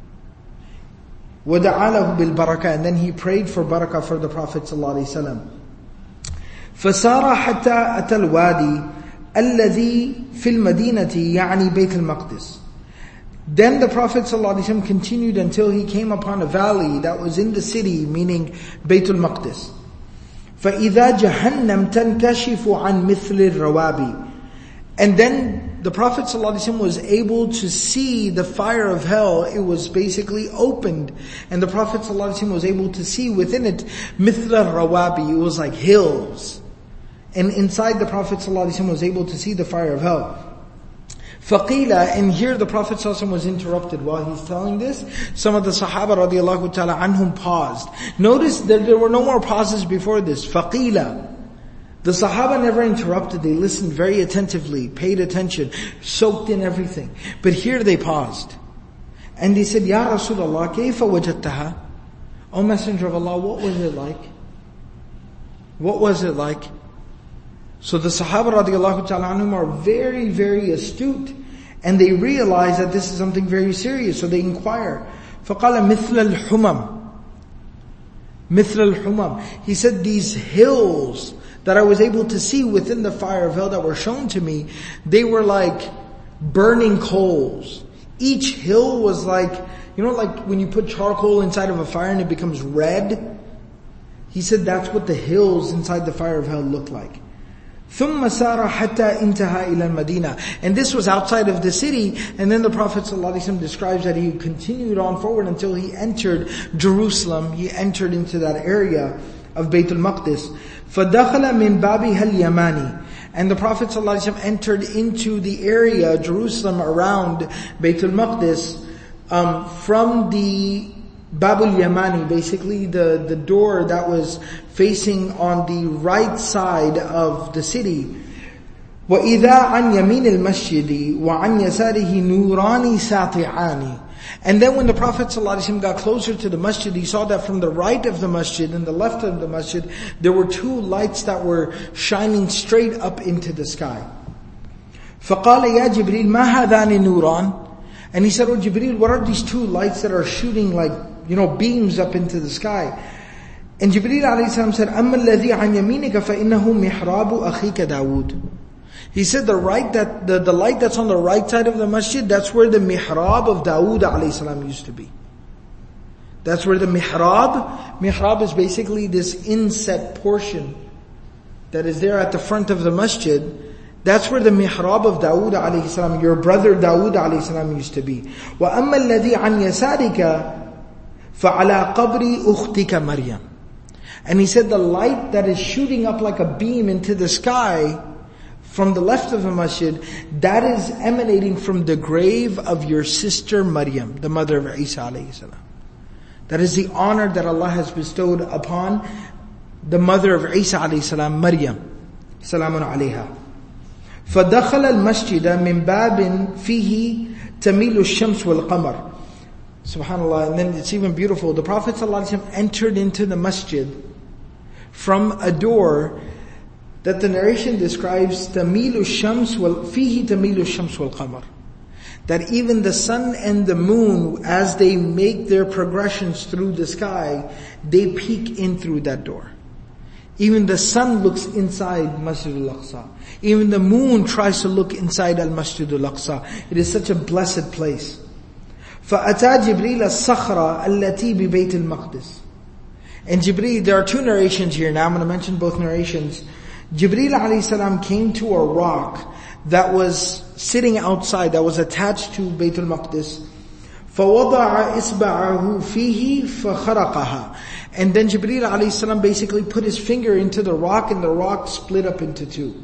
وَدَعَى لَهُ بِالْبَرَكَةِ. And then he prayed for barakah for the Prophet ﷺ. فَسَارَ حَتَّى أَتَى الْوَادِي الذي في المدينة يعني بيت المقدس. Then the Prophet ﷺ continued until he came upon a valley that was in the city, meaning Baytul Maqdis. فَإِذَا جَهَنَّمْ تَنْكَشِفُ عَنْ مِثْلِ الرَّوَابِ. And then the Prophet ﷺ was able to see the fire of hell. It was basically opened. And the Prophet ﷺ was able to see within it مِثْلَ الرَّوَابِ. It was like hills. And inside the Prophet ﷺ was able to see the fire of hell. Faqila, and here the Prophet ﷺ was interrupted while he's telling this. Some of the Sahaba radiallahu ta'ala anhum paused. Notice that there were no more pauses before this. Faqila. The Sahaba never interrupted. They listened very attentively, paid attention, soaked in everything. But here they paused. And they said, Ya Rasulullah, kayfa wajadtaha? O Messenger of Allah, what was it like? What was it like? So the Sahaba radiallahu ta'ala anhum are very, very astute. And they realize that this is something very serious. So they inquire. فَقَالَ مِثْلَ الْحُمَمِ مِثْلَ الْحُمَمِ. He said, these hills that I was able to see within the fire of hell that were shown to me, they were like burning coals. Each hill was like, you know like when you put charcoal inside of a fire and it becomes red? He said that's what the hills inside the fire of hell looked like. ثُمَّ سَارَ حَتَّى انْتَهَى إِلَى الْمَدِينَةِ. And this was outside of the city, and then the Prophet ﷺ describes that he continued on forward until he entered Jerusalem. He entered into that area of Baytul Maqdis. فَدَخَلَ مِنْ بَابِهَا الْيَمَانِ. And the Prophet ﷺ entered into the area, Jerusalem, around Baytul Maqdis, um, from the Babul Yamani, basically the, the door that was facing on the right side of the city. وَإِذَا عَنْ يَمِينِ الْمَسْجِدِ وَعَنْ يَسَارِهِ نُورَانِ سَاطِعَانِ. And then when the Prophet ﷺ got closer to the masjid, he saw that from the right of the masjid and the left of the masjid, there were two lights that were shining straight up into the sky. فَقَالَ يَا جِبْرِيلُ مَا هَذَانِ نُورَانِ. And he said, oh Jibreel, what are these two lights that are shooting like, you know, beams up into the sky? And Jibreel alayhi salam said, أَمَّا الَّذِي عَنْ يَمِينِكَ فَإِنَّهُ مِحْرَابُ أَخِيكَ دَاوُودَ. He said the right that the, the light that's on the right side of the masjid, that's where the mihrab of Dawood alayhi salam used to be. That's where the mihrab, mihrab is basically this inset portion that is there at the front of the masjid. That's where the mihrab of Dawood alayhi salam, your brother Dawood alayhi salam used to be. وَأَمَّا الَّذِي عَنْ يَسَارِكَ فَعَلَىٰ قَبْرِ أُخْتِكَ مَرْيَمَ. And he said the light that is shooting up like a beam into the sky from the left of the masjid, that is emanating from the grave of your sister Maryam, the mother of Isa alayhi salam. That is the honor that Allah has bestowed upon the mother of Isa alayhi salam, Maryam. Salamun alayha. فَدَخَلَ الْمَسْجِدَ مِنْ بَابٍ فِيهِ تَمِيلُ الشَّمْسُ وَالْقَمَرُ. SubhanAllah, and then it's even beautiful. The Prophet ﷺ entered into the masjid from a door that the narration describes تَمِيلُ الشَّمْسُ فِيهِ تَمِيلُ الشَّمْسُ وَالْقَمَرُ. That even the sun and the moon, as they make their progressions through the sky, they peek in through that door. Even the sun looks inside Masjid al-Aqsa. Even the moon tries to look inside al-Masjid al-Aqsa. It is such a blessed place. فَأَتَى جِبْرِيلَ الصَّخْرَ الَّتِي بِبَيْتِ الْمَقْدِسِ. And Jibreel, there are two narrations here now, I'm going to mention both narrations. Jibreel alayhi salam came to a rock that was sitting outside, that was attached to Bayt al-Maqdis. فَوَضَعَ إِصْبَعَهُ فِيهِ فَخَرَقَهَا. And then Jibreel alayhi salam basically put his finger into the rock and the rock split up into two.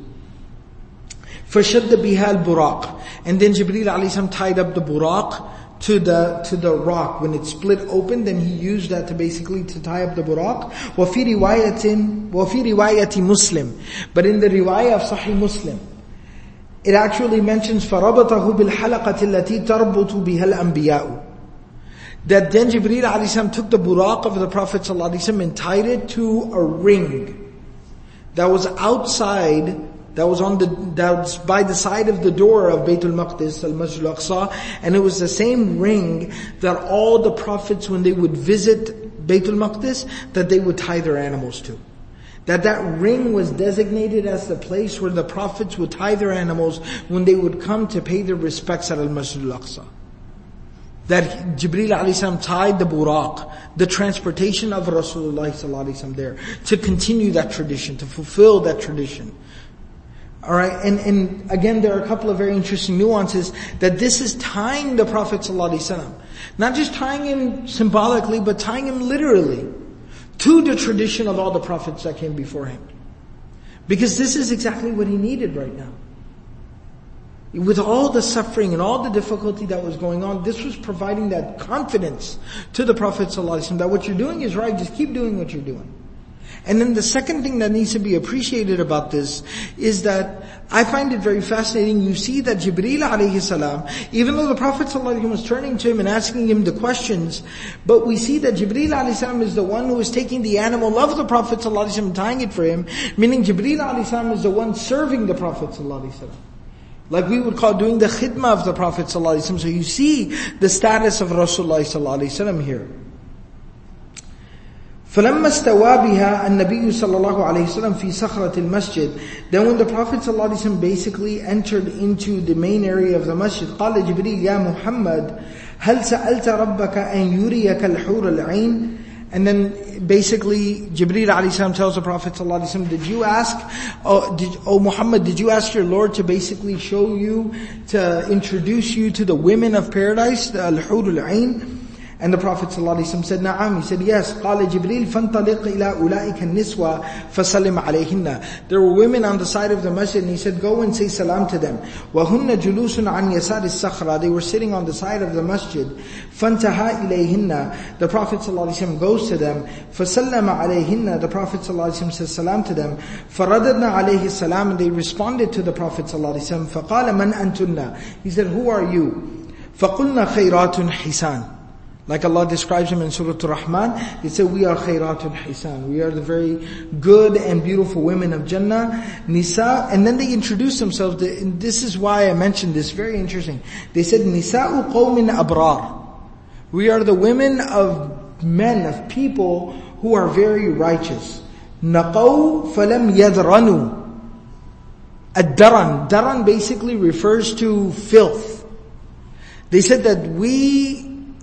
فَشَدَّ بِهَا الْبُرَاقِ. And then Jibreel alayhi salam tied up the buraq to the to the rock. When it split open, then he used that to basically to tie up the buraq. وَفِي رِوَايَةٍ وَفِي رِوَايَةِ Muslim. But in the riwayah of Sahih Muslim, it actually mentions فَرَبَطَهُ بِالْحَلَقَةِ الَّتِي تَرْبُطُ بِهَا الْأَنْبِيَاءُ. That then Jibreel alayhi salam took the buraq of the Prophet sallallahu alaihi wasallam and tied it to a ring that was outside, that was on the, that was by the side of the door of Baytul Maqdis, Al-Masjid Al-Aqsa, and it was the same ring that all the prophets, when they would visit Baytul Maqdis, that they would tie their animals to. that that ring was designated as the place where the prophets would tie their animals when they would come to pay their respects at Al-Masjid Al-Aqsa. That Jibreel alayhi salam tied the buraq, the transportation of Rasulullah sallallahu alaihi wasallam there, to continue that tradition, to fulfill that tradition. Alright, and, and again there are a couple of very interesting nuances, that this is tying the Prophet sallallahu alaihi wasallam. Not just tying him symbolically, but tying him literally to the tradition of all the prophets that came before him. Because this is exactly what he needed right now. With all the suffering and all the difficulty that was going on, this was providing that confidence to the Prophet ﷺ that what you're doing is right, just keep doing what you're doing. And then the second thing that needs to be appreciated about this is that I find it very fascinating. You see that Jibreel alayhi salam, even though the Prophet ﷺ was turning to him and asking him the questions, but we see that Jibreel alayhi salam is the one who is taking the animal of the Prophet ﷺ and tying it for him, meaning Jibreel alayhi salam is the one serving the Prophet ﷺ. Like we would call doing the khidmah of the Prophet ﷺ. So you see the status of Rasulullah ﷺ here. فَلَمَّا اسْتَوَى بِهَا النَّبِيُّ صلى الله عليه وسلم في صخرة المسجد. Then when the Prophet ﷺ basically entered into the main area of the masjid, قال جبريل يا محمد هل سألت ربك أن يريك الحور العين? And then basically Jibreel alayhi salam tells the Prophet sallallahu alaihi wasallam, did you ask, oh, did, oh Muhammad, did you ask your Lord to basically show you, to introduce you to the women of paradise, the al-hur al-ain? And the Prophet ﷺ said, Na'am. He said, yes. قال جبريل فانطلق إلى أولئك النسوة فسلم عليهن. There were women on the side of the masjid, and he said, go and say salam to them. وهن جلوس عن يسار الصخرة. They were sitting on the side of the masjid. فانتهى إليهن. The Prophet ﷺ goes to them. فسلم عليهن. The Prophet ﷺ says salam to them. فرددنا عليه السلام. And they responded to the Prophet ﷺ. فقال من أنتن. He said, who are you? فقلنا خيرات حسان. Like Allah describes him in Surah Ar-Rahman, He said, we are khayratun hisan. We are the very good and beautiful women of Jannah. Nisa, and then they introduce themselves. And this is why I mentioned this, very interesting. They said, Nisa'u qawmin abrar. We are the women of men, of people who are very righteous. Naqaw falam yadranu. Ad-daran. Daran basically refers to filth. They said that we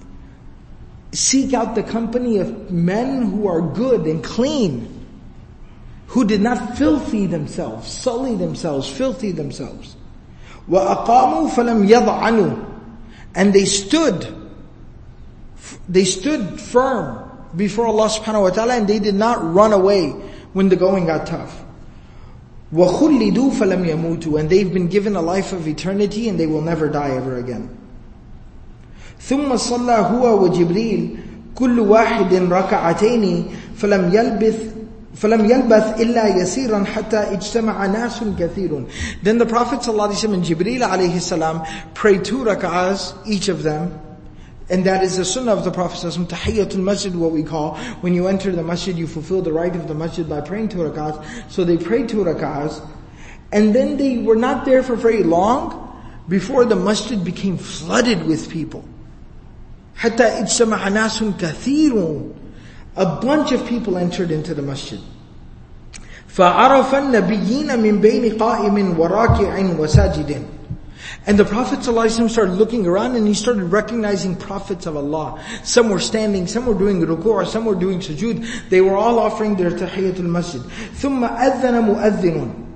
seek out the company of men who are good and clean, who did not filthy themselves, sully themselves, filthy themselves. وَأَقَامُوا فَلَمْ يَضْعَنُوا. And they stood, they stood firm before Allah subhanahu wa ta'ala, and they did not run away when the going got tough. وَخُلِّدُوا فَلَمْ يَمُوتُوا. And they've been given a life of eternity, and they will never die ever again. ثم صلى هو وجبريل كل واحد ركعتين فلم يلبث فلم يلبث إلا يسيرا حتى اجتمع ناس كثير. Then the Prophet ﷺ and Jibreel alayhi salam prayed two rak'ahs, each of them. And that is the sunnah of the Prophet ﷺ, tahiyyatul masjid, what we call. When you enter the masjid, you fulfill the right of the masjid by praying two rak'ahs. So they prayed two rak'ahs. And then they were not there for very long before the masjid became flooded with people. حتى اجتمع ناس كثير. A bunch of people entered into the masjid. فعرف النبيين من بين قائم وراكع وساجد. And the Prophet ﷺ started looking around, and he started recognizing prophets of Allah. Some were standing, some were doing ruku', some were doing sujood. They were all offering their tahiyatul masjid. ثم أذن مؤذن.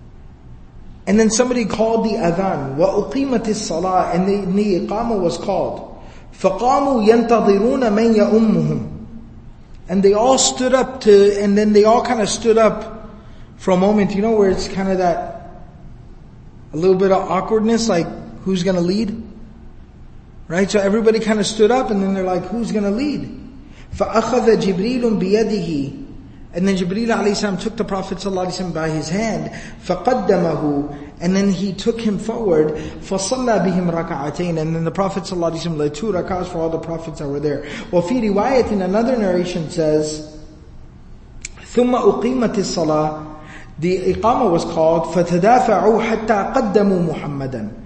And then somebody called the adhan. وأقيمت الصلاة. And the, the iqamah was called. فَقَامُوا يَنْتَظِرُونَ مَنْ يَأُمُّهُمْ. And they all stood up to, and then they all kind of stood up for a moment, you know, where it's kind of that, a little bit of awkwardness, like, who's gonna lead? Right? So everybody kind of stood up, and then they're like, who's gonna lead? فَأَخَذَ جِبْرِيلٌ بِيَدِهِ. And then Jibreel alayhi salam took the Prophet sallallahu alaihi wasallam by his hand, فَقَدَّمَهُ. And then he took him forward, فَصَلَّى بِهِمْ رَكَعَتَيْنِ. And then the Prophet sallallahu alaihi wasallam led two rak'ahs for all the prophets that were there. وَفِي رِوَايَةٍ, in another narration says, ثُمَّ أُقِيمَتِ الصَّلَاةِ. The iqamah was called, فَتَدَافَعُوا حَتَّى قَدَّمُوا مُحَمَّدًا.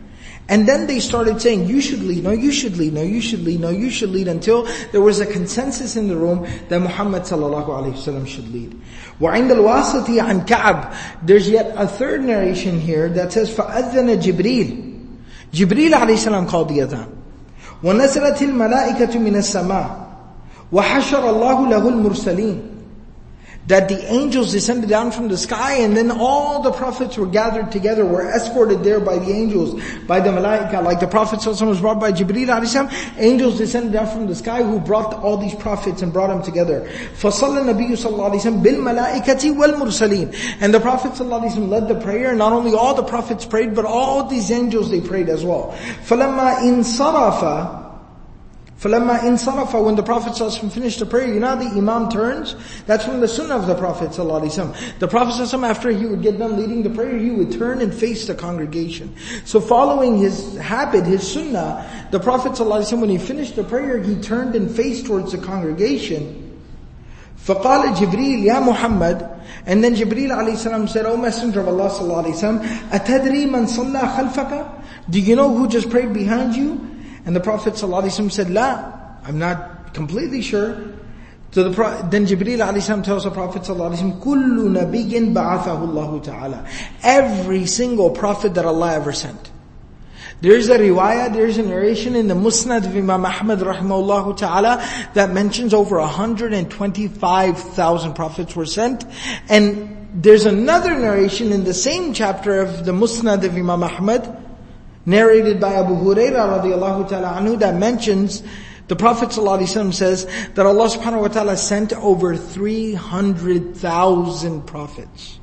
And then they started saying, you should lead, no, you should lead, no, you should lead, no, you should lead, until there was a consensus in the room that Muhammad sallallahu alayhi wa sallam should lead. وَعِنْدَ الْوَاسِطِ عَنْ كَعْبٍ There's yet a third narration here that says, فَأَذَّنَ جِبْرِيلٌ Jibreel alayhi salam called the adhan. وَنَزَلَتِ الْمَلَائِكَةُ مِنَ السَّمَاءِ وَحَشَرَ اللَّهُ لَهُ الْمُرْسَلِينَ That the angels descended down from the sky, and then all the prophets were gathered together, were escorted there by the angels, by the malaika. Like the Prophet ﷺ was brought by Jibreel alayhi salam, angels descended down from the sky who brought all these prophets and brought them together. فَصَلَّى النَّبِيُّ صَلَّى اللَّهُ عَلَيْهِ وسلم بِالْمَلَائِكَةِ وَالْمُرْسَلِينَ And the Prophet ﷺ led the prayer, and not only all the prophets prayed, but all these angels, they prayed as well. فَلَمَّا إِنصَرَفَ فَلَمَّا إِنصَرَفَ When the Prophet ﷺ finished the prayer, you know how the Imam turns? That's from the Sunnah of the Prophet ﷺ. The Prophet ﷺ, after he would get done leading the prayer, he would turn and face the congregation. So following his habit, his Sunnah, the Prophet ﷺ, when he finished the prayer, he turned and faced towards the congregation. فَقَالَ جِبْرِيلُ يَا مُحَمَّدُ And then Jibreel alayhi salam said, O Messenger of Allah sallallahu alayhi wa sallam, أَتَدْرِي مَنْ صَلَّى خَلْفَكَ Do you know who just prayed behind you? And the Prophet ﷺ said, La, I'm not completely sure. So the Pro- then Jibreel ﷺ tells the Prophet ﷺ, Kullu nabiyyin ba'athahu Allahu ta'ala. Every single prophet that Allah ever sent. There's a riwayah, there's a narration in the Musnad of Imam Ahmad rahimahullah ta'ala that mentions over one hundred twenty-five thousand prophets were sent. And there's another narration in the same chapter of the Musnad of Imam Ahmad, narrated by Abu Hurairah radiallahu ta'ala anhu, that mentions the Prophet ﷺ says that Allah subhanahu wa ta'ala sent over three hundred thousand prophets.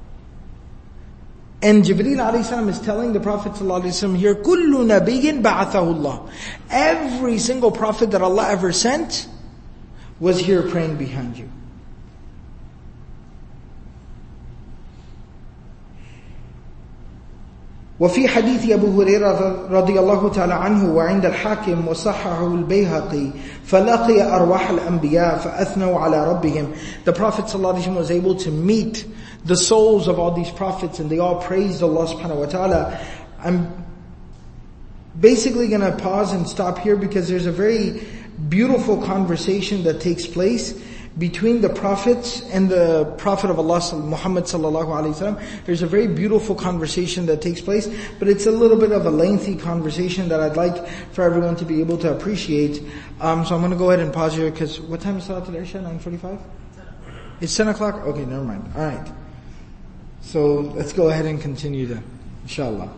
And Jibreel alayhi salam is telling the Prophet ﷺ here, Kullu nabiyyin ba'athahu Allah. Every single prophet that Allah ever sent was here praying behind you. وفي حديث أبو هريرة رضي الله تعالى عنه وعند الحاكم وصححه البيهقي فلقي أرواح الأنبياء فأثنوا على ربهم The Prophet ﷺ was able to meet the souls of all these prophets, and they all praised Allah subhanahu wa ta'ala. I'm basically going to pause and stop here because there's a very beautiful conversation that takes place between the prophets and the Prophet of Allah, Muhammad sallallahu alaihi wasallam. There's a very beautiful conversation that takes place, but it's a little bit of a lengthy conversation that I'd like for everyone to be able to appreciate. Um, so I'm going to go ahead and pause here because what time is Salatul Isha? nine forty-five? It's ten o'clock? Okay, never mind. Alright. So let's go ahead and continue then, inshallah.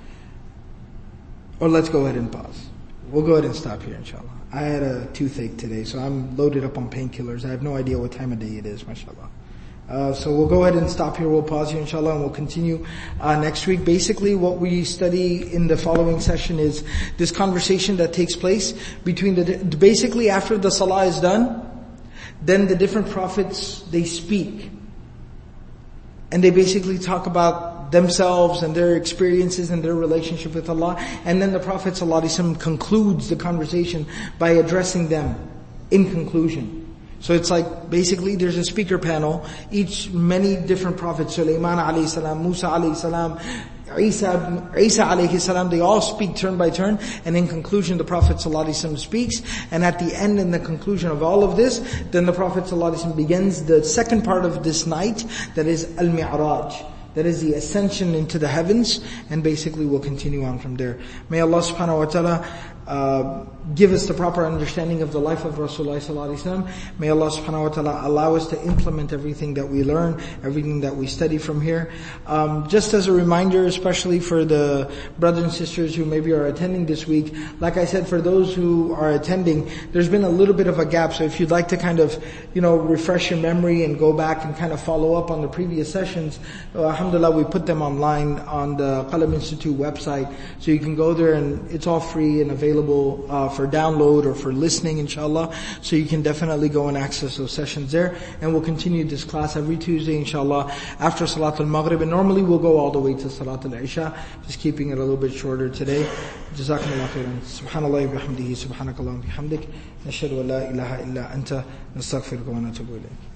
Or let's go ahead and pause. We'll go ahead and stop here, inshallah. I had a toothache today, so I'm loaded up on painkillers. I have no idea what time of day it is, mashallah. Uh, so we'll go ahead and stop here. We'll pause here, inshallah, and we'll continue uh, next week. Basically, what we study in the following session is this conversation that takes place between the, basically after the salah is done, then the different prophets, they speak. And they basically talk about themselves and their experiences and their relationship with Allah. And then the Prophet ﷺ concludes the conversation by addressing them in conclusion. So it's like, basically there's a speaker panel, each, many different prophets, Sulaiman alayhi salam, Musa alayhi salam, Isa, Isa alayhi salam, they all speak turn by turn, and in conclusion the Prophet ﷺ speaks, and at the end, in the conclusion of all of this, then the Prophet ﷺ begins the second part of this night, that is Al-Mi'raj. That is the ascension into the heavens, and basically we'll continue on from there. May Allah subhanahu wa ta'ala uh, give us the proper understanding of the life of Rasulullah sallallahu alaihi wasallam. May Allah subhanahu wa ta'ala allow us to implement everything that we learn, everything that we study from here. Um, just as a reminder, especially for the brothers and sisters who maybe are attending this week, like I said, for those who are attending, there's been a little bit of a gap, so if you'd like to kind of, you know, refresh your memory and go back and kind of follow up on the previous sessions, uh, alhamdulillah, we put them online on the Qalam Institute website, so you can go there and it's all free and available uh, for download or for listening, inshallah. So you can definitely go and access those sessions there. And we'll continue this class every Tuesday, inshallah, after Salatul Maghrib. And normally we'll go all the way to Salatul Isha, just keeping it a little bit shorter today. Jazakumullah khairan. Subhanallah wa bihamdihi, subhanakallahumma bihamdik. Nashhadu an la ilaha illa anta, nastaghfiruka wa natubu ilayk.